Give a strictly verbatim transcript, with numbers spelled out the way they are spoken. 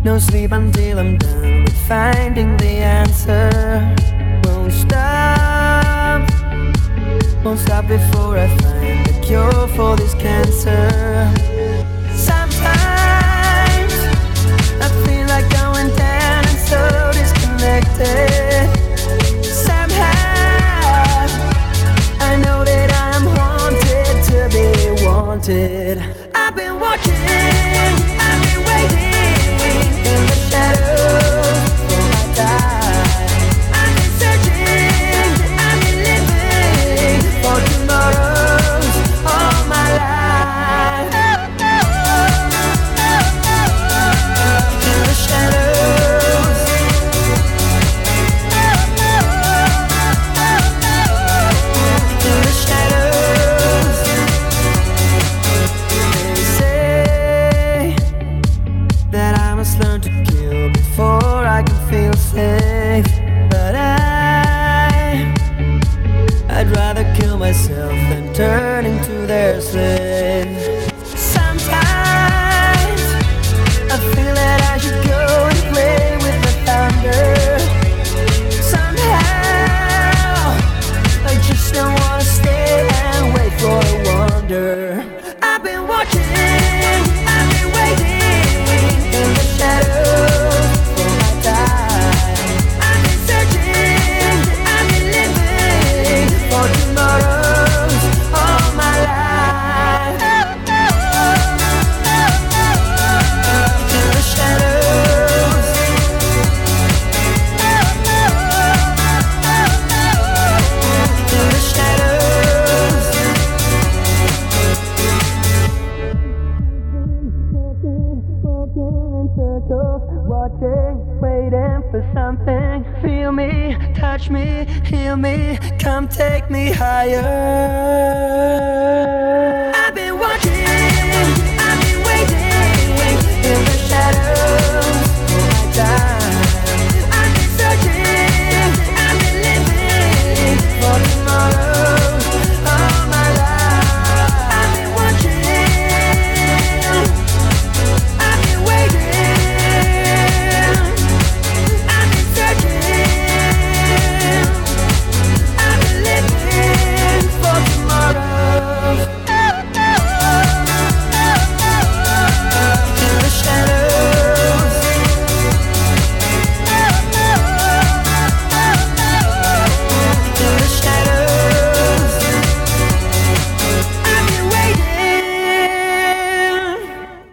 No sleep until I'm done with finding the answer. Won't stop, won't stop before I find the cure for this cancer. Sometimes I feel like going down and so disconnected. Somehow I know that I'm wanted to be wanted. I've been watching, I've been waiting in the shadows for my time. I've been searching, I've been living for tomorrows all my life. In the shadows, in the shadows. They say that I must learn to kill before I can feel safe. But I, I'd rather kill myself than turn into their slave. Sometimes I feel that I should go and play with the thunder. Somehow I just don't wanna stay and wait for a wonder. I've been watching, I've been waiting in the shadows for my time. I've been searching, I've been living for tomorrows all my life. In the shadows, in the shadows. Walking in circles, watching, waiting for something. Feel me, touch me, heal me, come take me higher.